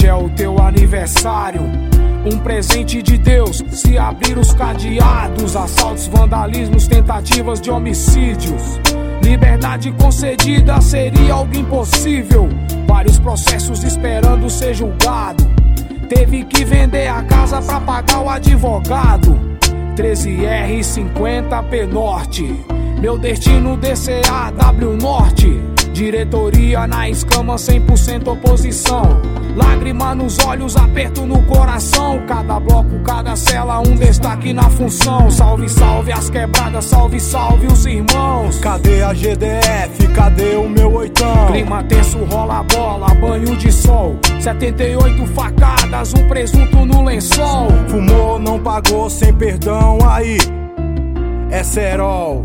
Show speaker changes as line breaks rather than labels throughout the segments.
é o teu aniversário, um presente de Deus. Se abrir os cadeados, assaltos, vandalismos, tentativas de homicídios, liberdade concedida seria algo impossível. Vários processos esperando ser julgado. Teve que vender a casa pra pagar o advogado. 13R50P Norte, meu destino DCAW Norte. Diretoria na escama, 100% oposição. Lágrima nos olhos, aperto no coração. Cada bloco, cada cela, um destaque na função. Salve, salve as quebradas, salve, salve os irmãos.
Cadê a GDF? Cadê o meu oitão?
Clima tenso, rola bola, banho de sol. 78 facadas, um presunto no lençol.
Fumou, não pagou, sem perdão, aí é cerol.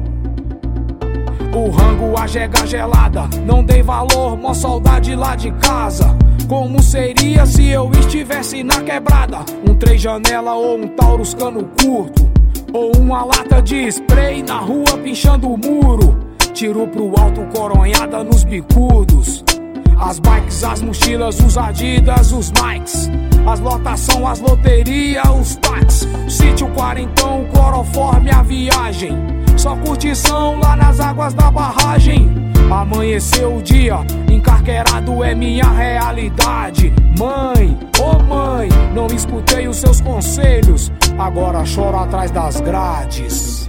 O rango, a jega gelada, não dei valor, mó saudade lá de casa. Como seria se eu estivesse na quebrada? Um 3 janela ou um Taurus cano curto, ou uma lata de spray na rua pinchando o muro. Tiro pro alto, coronhada nos bicudos. As bikes, as mochilas, os Adidas, os Nikes. As lotação, as loterias, os táxis. Sítio quarentão, cloroforme, a viagem. Só curtição lá nas águas da barragem. Amanheceu o dia, encarquerado é minha realidade. Mãe, oh mãe, não escutei os seus conselhos, agora choro atrás das grades.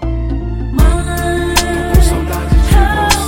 Mãe, tô com saudade de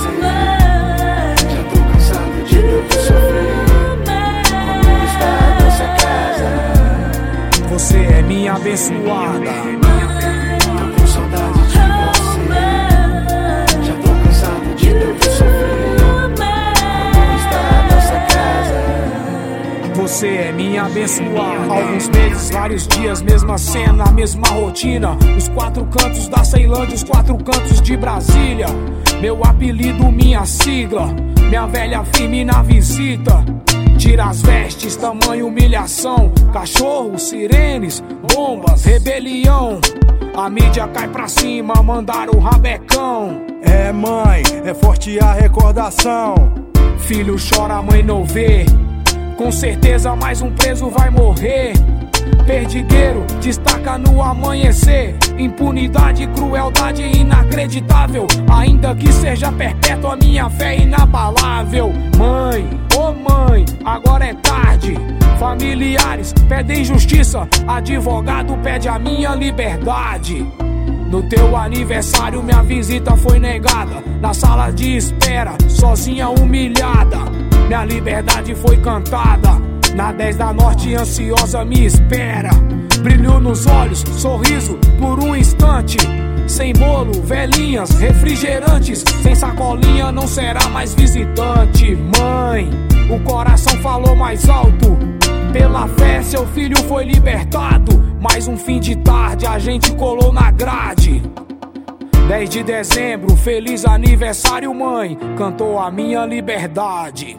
você, já tô cansado de tanto sofrer. Como está a nossa casa?
Você é minha abençoada.
Tô com saudade de você, já tô cansado de tanto sofrer. Como está a nossa casa?
Você é minha abençoada. Alguns meses, vários dias, mesma cena, mesma rotina. Os 4 cantos da Ceilândia, os 4 cantos de Brasília. Meu apelido, minha sigla, minha velha firme na visita. Tira as vestes, tamanho humilhação. Cachorro, sirenes, bombas, rebelião. A mídia cai pra cima, mandaram o rabecão.
É mãe, é forte a recordação.
Filho chora, mãe não vê. Com certeza mais um preso vai morrer. Perdigueiro, destaca no amanhecer. Impunidade, crueldade inacreditável. Ainda que seja perpétua, minha fé é inabalável. Mãe, oh mãe, agora é tarde. Familiares pedem justiça, advogado pede a minha liberdade. No teu aniversário minha visita foi negada. Na sala de espera, sozinha humilhada. Minha liberdade foi cantada. Na 10 da Norte, ansiosa me espera. Brilho nos olhos, sorriso por um instante. Sem bolo, velhinhas, refrigerantes. Sem sacolinha não será mais visitante. Mãe, o coração falou mais alto. Pela fé seu filho foi libertado. Mais um fim de tarde a gente colou na grade. 10 de dezembro, feliz aniversário mãe. Cantou a minha liberdade.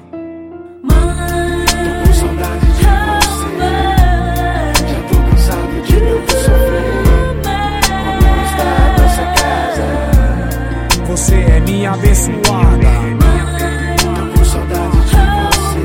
Mãe, tô com saudade de você, já tô cansado de tanto sofrer. Como está a nossa casa?
Você é minha abençoada.
Tô com saudade de você,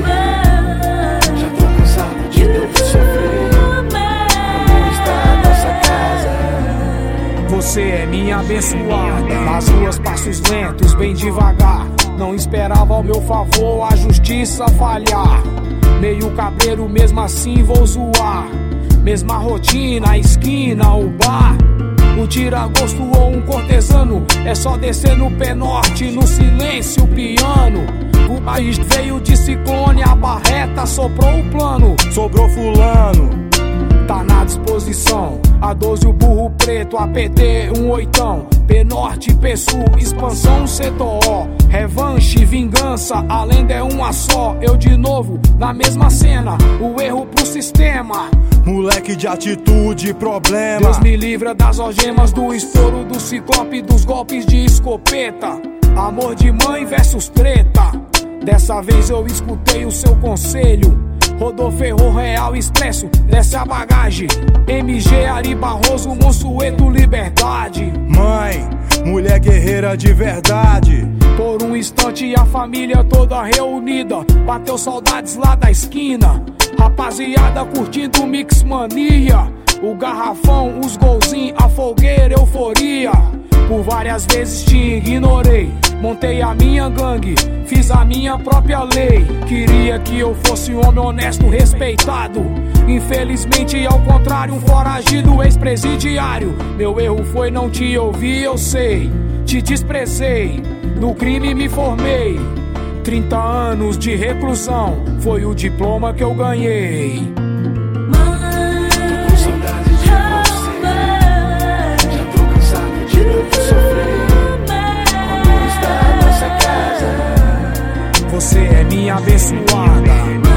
já tô cansado de tanto sofrer. Como está a nossa casa?
Você é minha abençoada. Nas ruas passos lentos, bem devagar. Não esperava ao meu favor a justiça falhar. Meio cabreiro, mesmo assim vou zoar. Mesma rotina, a esquina, o bar. O tira-gosto ou um cortesano. É só descer no pé norte, no silêncio, o piano. O país veio de ciclone, a barreta soprou o plano.
Sobrou fulano,
tá na disposição. A12 o burro preto, APT um oitão. P-Norte, P-Sul, expansão, setor O. Revanche, vingança, a lenda é uma só. Eu de novo, na mesma cena, o erro pro sistema.
moleque de atitude, problema.
Deus me livra das algemas, do estouro do ciclope, dos golpes de escopeta. Amor de mãe versus treta. Dessa vez eu escutei o seu conselho. Rodou Ferro Real Expresso, desce a bagagem. MG Ari Barroso, Monsueto, Liberdade.
Mãe, mulher guerreira de verdade.
Por um instante a família toda reunida, bateu saudades lá da esquina. Rapaziada curtindo Mix Mania, o garrafão, os golzinhos, a fogueira, euforia. Por várias vezes te ignorei, montei a minha gangue, fiz a minha própria lei. Queria que eu fosse um homem honesto, respeitado. Infelizmente, ao contrário, um foragido ex-presidiário. Meu erro foi não te ouvir, eu sei. Te desprezei, no crime me formei. 30 anos de reclusão, foi o diploma que eu ganhei. Você é minha abençoada.